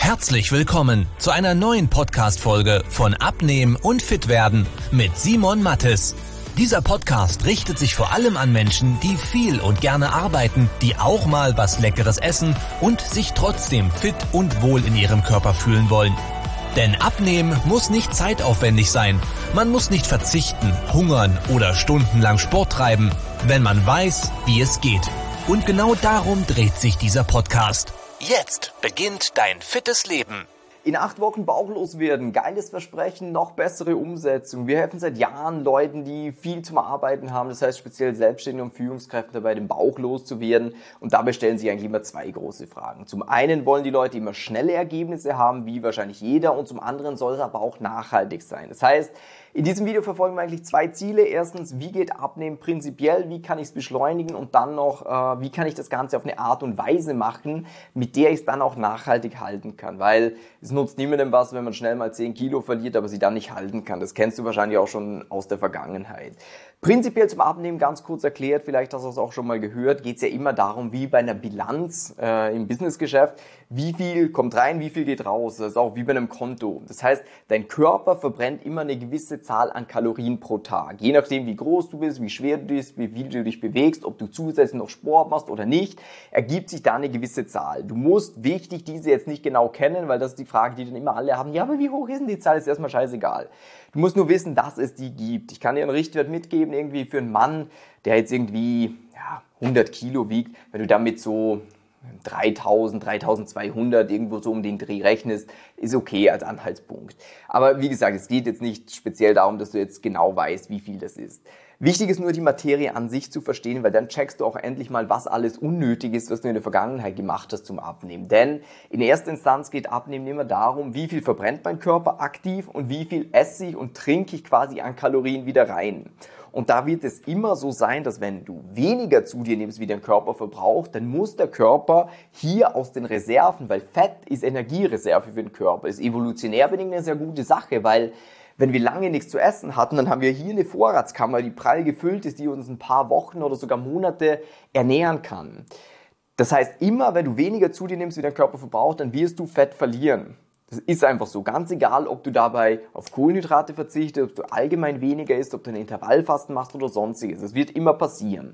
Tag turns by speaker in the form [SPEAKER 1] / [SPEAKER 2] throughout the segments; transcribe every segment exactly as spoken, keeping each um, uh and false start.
[SPEAKER 1] Herzlich willkommen zu einer neuen Podcast-Folge von Abnehmen und Fitwerden mit Simon Mattes. Dieser Podcast richtet sich vor allem an Menschen, die viel und gerne arbeiten, die auch mal was Leckeres essen und sich trotzdem fit und wohl in ihrem Körper fühlen wollen. Denn Abnehmen muss nicht zeitaufwendig sein. Man muss nicht verzichten, hungern oder stundenlang Sport treiben, wenn man weiß, wie es geht. Und genau darum dreht sich dieser Podcast. Jetzt beginnt dein fittes Leben.
[SPEAKER 2] In acht Wochen bauchlos werden, geiles Versprechen, noch bessere Umsetzung. Wir helfen seit Jahren Leuten, die viel zum Arbeiten haben, das heißt speziell Selbstständigen und Führungskräften dabei, den Bauch loszuwerden. Und dabei stellen sich eigentlich immer zwei große Fragen. Zum einen wollen die Leute immer schnelle Ergebnisse haben, wie wahrscheinlich jeder, und zum anderen soll es aber auch nachhaltig sein. Das heißt, in diesem Video verfolgen wir eigentlich zwei Ziele. Erstens, wie geht Abnehmen prinzipiell, wie kann ich es beschleunigen, und dann noch, äh, wie kann ich das Ganze auf eine Art und Weise machen, mit der ich es dann auch nachhaltig halten kann. Weil es nutzt niemandem was, wenn man schnell mal zehn Kilo verliert, aber sie dann nicht halten kann. Das kennst du wahrscheinlich auch schon aus der Vergangenheit. Prinzipiell zum Abnehmen, ganz kurz erklärt, vielleicht hast du es auch schon mal gehört, geht es ja immer darum, wie bei einer Bilanz äh, im Businessgeschäft, wie viel kommt rein, wie viel geht raus. Das ist auch wie bei einem Konto. Das heißt, dein Körper verbrennt immer eine gewisse Zahl an Kalorien pro Tag. Je nachdem, wie groß du bist, wie schwer du bist, wie viel du dich bewegst, ob du zusätzlich noch Sport machst oder nicht, ergibt sich da eine gewisse Zahl. Du musst, wichtig, diese jetzt nicht genau kennen, weil das ist die Frage, die dann immer alle haben. Ja, aber wie hoch ist denn die Zahl? Ist erstmal scheißegal. Du musst nur wissen, dass es die gibt. Ich kann dir einen Richtwert mitgeben, irgendwie für einen Mann, der jetzt irgendwie ja, hundert Kilo wiegt, wenn du damit so dreitausend, dreitausendzweihundert irgendwo so um den Dreh rechnest, ist okay als Anhaltspunkt. Aber wie gesagt, es geht jetzt nicht speziell darum, dass du jetzt genau weißt, wie viel das ist. Wichtig ist nur, die Materie an sich zu verstehen, weil dann checkst du auch endlich mal, was alles unnötig ist, was du in der Vergangenheit gemacht hast zum Abnehmen. Denn in erster Instanz geht Abnehmen immer darum, wie viel verbrennt mein Körper aktiv und wie viel esse ich und trinke ich quasi an Kalorien wieder rein. Und da wird es immer so sein, dass wenn du weniger zu dir nimmst, wie dein Körper verbraucht, dann muss der Körper hier aus den Reserven, weil Fett ist Energiereserve für den Körper, ist evolutionär bedingt eine sehr gute Sache, weil wenn wir lange nichts zu essen hatten, dann haben wir hier eine Vorratskammer, die prall gefüllt ist, die uns ein paar Wochen oder sogar Monate ernähren kann. Das heißt, immer wenn du weniger zu dir nimmst, wie dein Körper verbraucht, dann wirst du Fett verlieren. Das ist einfach so. Ganz egal, ob du dabei auf Kohlenhydrate verzichtest, ob du allgemein weniger isst, ob du ein Intervallfasten machst oder sonstiges. Das wird immer passieren.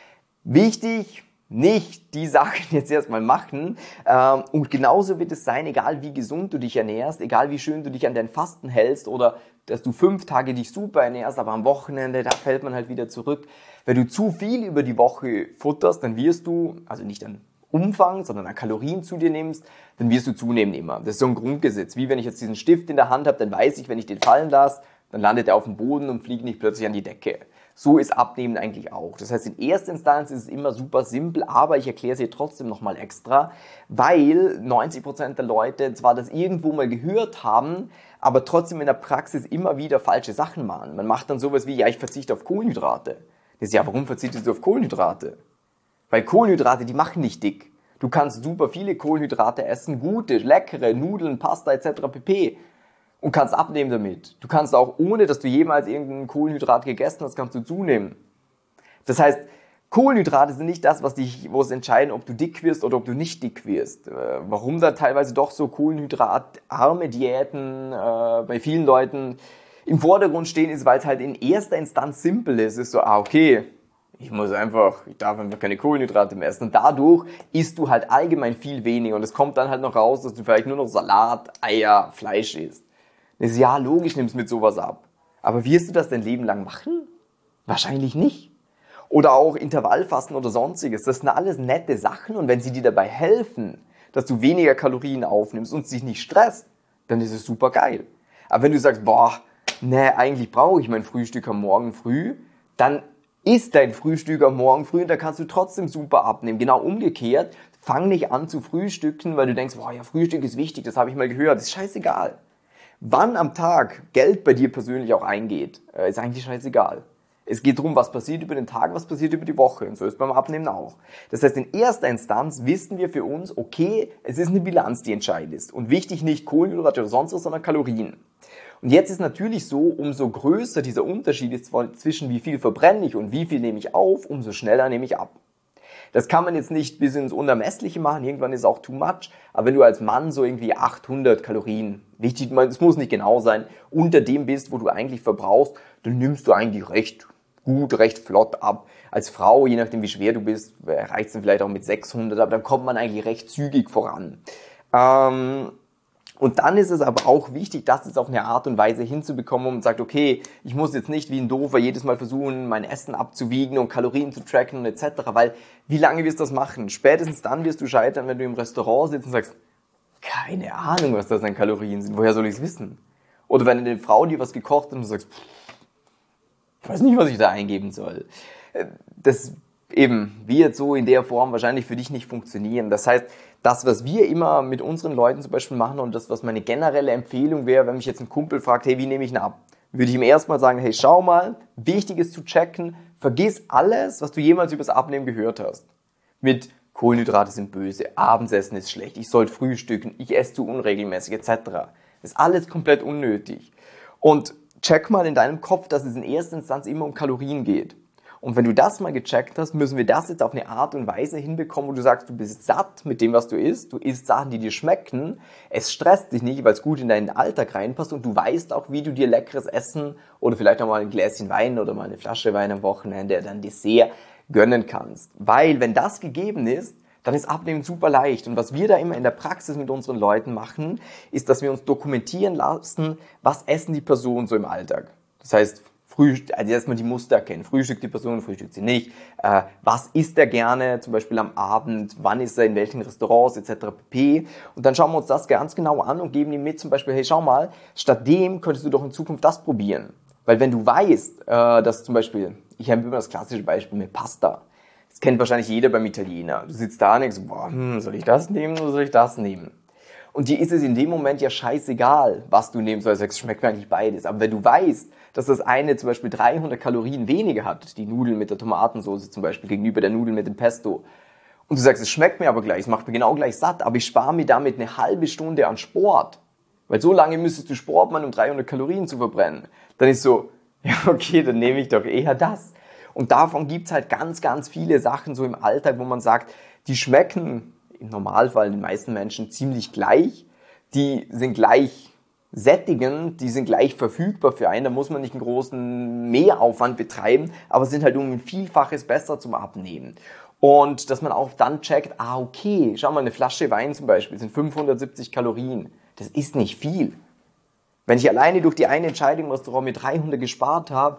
[SPEAKER 2] Wichtig, nicht die Sachen jetzt erstmal machen. Und genauso wird es sein, egal wie gesund du dich ernährst, egal wie schön du dich an dein Fasten hältst oder dass du fünf Tage dich super ernährst, aber am Wochenende, da fällt man halt wieder zurück. Wenn du zu viel über die Woche futterst, dann wirst du, also nicht an Umfang, sondern an Kalorien zu dir nimmst, dann wirst du zunehmen immer. Das ist so ein Grundgesetz. Wie wenn ich jetzt diesen Stift in der Hand habe, dann weiß ich, wenn ich den fallen lasse, dann landet er auf dem Boden und fliegt nicht plötzlich an die Decke. So ist Abnehmen eigentlich auch. Das heißt, in erster Instanz ist es immer super simpel, aber ich erkläre es dir trotzdem nochmal extra, weil neunzig Prozent der Leute zwar das irgendwo mal gehört haben, aber trotzdem in der Praxis immer wieder falsche Sachen machen. Man macht dann sowas wie, ja, ich verzichte auf Kohlenhydrate. Das ist ja, warum verzichtest du auf Kohlenhydrate? Weil Kohlenhydrate, die machen nicht dick. Du kannst super viele Kohlenhydrate essen, gute, leckere, Nudeln, Pasta et cetera pp. Und kannst abnehmen damit. Du kannst auch, ohne dass du jemals irgendein Kohlenhydrat gegessen hast, kannst du zunehmen. Das heißt, Kohlenhydrate sind nicht das, was dich, wo es entscheiden, ob du dick wirst oder ob du nicht dick wirst. Äh, warum da teilweise doch so kohlenhydratarme Diäten äh, bei vielen Leuten im Vordergrund stehen, ist, weil es halt in erster Instanz simpel ist. Es ist so, ah, okay, ich muss einfach, ich darf einfach keine Kohlenhydrate mehr essen. Und dadurch isst du halt allgemein viel weniger. Und es kommt dann halt noch raus, dass du vielleicht nur noch Salat, Eier, Fleisch isst. Das ist ja logisch, nimmst mit sowas ab. Aber wirst du das dein Leben lang machen? Wahrscheinlich nicht. Oder auch Intervallfasten oder sonstiges. Das sind alles nette Sachen. Und wenn sie dir dabei helfen, dass du weniger Kalorien aufnimmst und dich nicht stresst, dann ist es super geil. Aber wenn du sagst, boah, ne, eigentlich brauche ich mein Frühstück am Morgen früh, dann isst dein Frühstück am Morgen früh und da kannst du trotzdem super abnehmen. Genau umgekehrt, fang nicht an zu frühstücken, weil du denkst, boah, ja, Frühstück ist wichtig, das habe ich mal gehört. Das ist scheißegal. Wann am Tag Geld bei dir persönlich auch eingeht, ist eigentlich scheißegal. Es geht darum, was passiert über den Tag, was passiert über die Woche. Und so ist beim Abnehmen auch. Das heißt, in erster Instanz wissen wir für uns, okay, es ist eine Bilanz, die entscheidend ist. Und wichtig nicht Kohlenhydrate oder sonst was, sondern Kalorien. Und jetzt ist natürlich so, umso größer dieser Unterschied ist zwischen wie viel verbrenne ich und wie viel nehme ich auf, umso schneller nehme ich ab. Das kann man jetzt nicht bis ins Unermessliche machen, irgendwann ist es auch too much, aber wenn du als Mann so irgendwie achthundert Kalorien, wichtig, es muss nicht genau sein, unter dem bist, wo du eigentlich verbrauchst, dann nimmst du eigentlich recht gut, recht flott ab. Als Frau, je nachdem wie schwer du bist, reicht es dann vielleicht auch mit sechshundert, aber dann kommt man eigentlich recht zügig voran. Ähm, Und dann ist es aber auch wichtig, das jetzt auf eine Art und Weise hinzubekommen, wo man sagt, okay, ich muss jetzt nicht wie ein Doofer jedes Mal versuchen, mein Essen abzuwiegen und Kalorien zu tracken und et cetera. Weil wie lange wirst du das machen? Spätestens dann wirst du scheitern, wenn du im Restaurant sitzt und sagst, keine Ahnung, was das an Kalorien sind, woher soll ich es wissen? Oder wenn eine Frau dir was gekocht hat und du sagst, ich weiß nicht, was ich da eingeben soll. Das eben wird so in der Form wahrscheinlich für dich nicht funktionieren. Das heißt, das, was wir immer mit unseren Leuten zum Beispiel machen und das, was meine generelle Empfehlung wäre, wenn mich jetzt ein Kumpel fragt, hey, wie nehme ich ihn ab? Würde ich ihm erstmal sagen, hey, schau mal, wichtig ist zu checken, vergiss alles, was du jemals über das Abnehmen gehört hast. Mit Kohlenhydrate sind böse, Abendsessen ist schlecht, ich sollte frühstücken, ich esse zu unregelmäßig et cetera. Das ist alles komplett unnötig. Und check mal in deinem Kopf, dass es in erster Instanz immer um Kalorien geht. Und wenn du das mal gecheckt hast, müssen wir das jetzt auf eine Art und Weise hinbekommen, wo du sagst, du bist satt mit dem, was du isst, du isst Sachen, die dir schmecken, es stresst dich nicht, weil es gut in deinen Alltag reinpasst und du weißt auch, wie du dir leckeres Essen oder vielleicht auch mal ein Gläschen Wein oder mal eine Flasche Wein am Wochenende oder ein Dessert gönnen kannst. Weil, wenn das gegeben ist, dann ist Abnehmen super leicht. Und was wir da immer in der Praxis mit unseren Leuten machen, ist, dass wir uns dokumentieren lassen, was essen die Personen so im Alltag. Das heißt, Frühstück, also erstmal die Muster erkennen. Frühstückt die Person, frühstückt sie nicht. Äh, was isst er gerne, zum Beispiel am Abend, wann ist er, in welchen Restaurants et cetera pp. Und dann schauen wir uns das ganz genau an und geben ihm mit zum Beispiel, hey, schau mal, statt dem könntest du doch in Zukunft das probieren. Weil wenn du weißt, äh, dass zum Beispiel, ich habe immer das klassische Beispiel mit Pasta. Das kennt wahrscheinlich jeder beim Italiener. Du sitzt da und denkst, boah, hm, soll ich das nehmen oder soll ich das nehmen? Und dir ist es in dem Moment ja scheißegal, was du nehmen sollst. Es schmeckt mir eigentlich beides. Aber wenn du weißt, dass das eine zum Beispiel dreihundert Kalorien weniger hat, die Nudeln mit der Tomatensauce zum Beispiel gegenüber der Nudeln mit dem Pesto, und du sagst, es schmeckt mir aber gleich, es macht mir genau gleich satt, aber ich spare mir damit eine halbe Stunde an Sport, weil so lange müsstest du Sport machen, um dreihundert Kalorien zu verbrennen, dann ist so, ja okay, dann nehme ich doch eher das. Und davon gibt's halt ganz, ganz viele Sachen so im Alltag, wo man sagt, die schmecken im Normalfall den meisten Menschen ziemlich gleich, die sind gleich sättigend, die sind gleich verfügbar für einen, da muss man nicht einen großen Mehraufwand betreiben, aber sind halt um ein Vielfaches besser zum Abnehmen. Und dass man auch dann checkt, ah okay, schau mal, eine Flasche Wein zum Beispiel sind fünfhundertsiebzig Kalorien, das ist nicht viel. Wenn ich alleine durch die eine Entscheidung im Restaurant mit dreihundert gespart habe,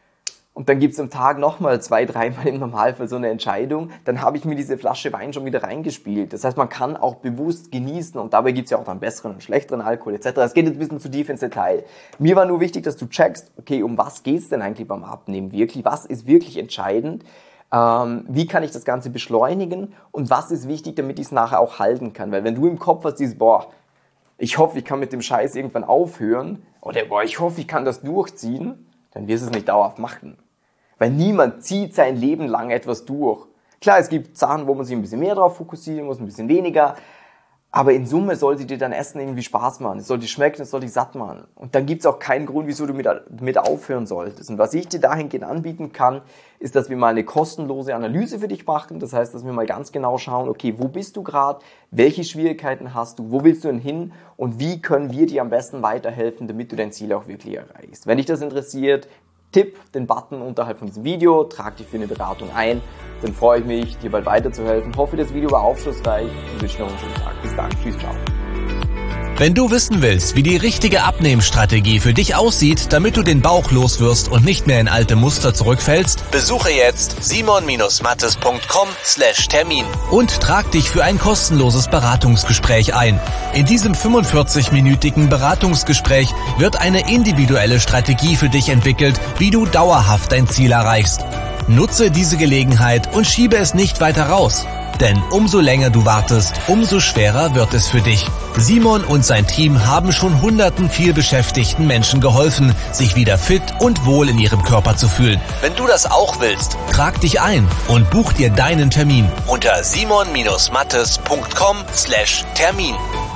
[SPEAKER 2] und dann gibt's am Tag nochmal zwei, dreimal im Normalfall so eine Entscheidung, dann habe ich mir diese Flasche Wein schon wieder reingespielt. Das heißt, man kann auch bewusst genießen und dabei gibt's ja auch dann besseren und schlechteren Alkohol et cetera. Es geht jetzt ein bisschen zu tief ins Detail. Mir war nur wichtig, dass du checkst, okay, um was geht's denn eigentlich beim Abnehmen wirklich? Was ist wirklich entscheidend? Ähm, wie kann ich das Ganze beschleunigen? Und was ist wichtig, damit ich es nachher auch halten kann? Weil wenn du im Kopf hast, dieses, boah, ich hoffe, ich kann mit dem Scheiß irgendwann aufhören, oder boah, ich hoffe, ich kann das durchziehen, dann wirst du es nicht dauerhaft machen. Weil niemand zieht sein Leben lang etwas durch. Klar, es gibt Sachen, wo man sich ein bisschen mehr drauf fokussieren muss, ein bisschen weniger. Aber in Summe sollte dir dein Essen irgendwie Spaß machen. Es soll dir schmecken, es soll dich satt machen. Und dann gibt es auch keinen Grund, wieso du mit, mit aufhören solltest. Und was ich dir dahingehend anbieten kann, ist, dass wir mal eine kostenlose Analyse für dich machen. Das heißt, dass wir mal ganz genau schauen, okay, wo bist du gerade, welche Schwierigkeiten hast du, wo willst du denn hin und wie können wir dir am besten weiterhelfen, damit du dein Ziel auch wirklich erreichst. Wenn dich das interessiert, tipp den Button unterhalb von diesem Video, trag dich für eine Beratung ein, dann freue ich mich, dir bald weiterzuhelfen. Hoffe, das Video war aufschlussreich und wünsche noch einen schönen Tag. Bis dann, tschüss, ciao.
[SPEAKER 1] Wenn du wissen willst, wie die richtige Abnehmstrategie für dich aussieht, damit du den Bauch loswirst und nicht mehr in alte Muster zurückfällst, besuche jetzt simon mattes punkt com slash Termin und trag dich für ein kostenloses Beratungsgespräch ein. In diesem fünfundvierzig-minütigen Beratungsgespräch wird eine individuelle Strategie für dich entwickelt, wie du dauerhaft dein Ziel erreichst. Nutze diese Gelegenheit und schiebe es nicht weiter raus. Denn umso länger du wartest, umso schwerer wird es für dich. Simon und sein Team haben schon hunderten vielbeschäftigten Menschen geholfen, sich wieder fit und wohl in ihrem Körper zu fühlen. Wenn du das auch willst, trag dich ein und buch dir deinen Termin unter simon mattes punkt com slash Termin.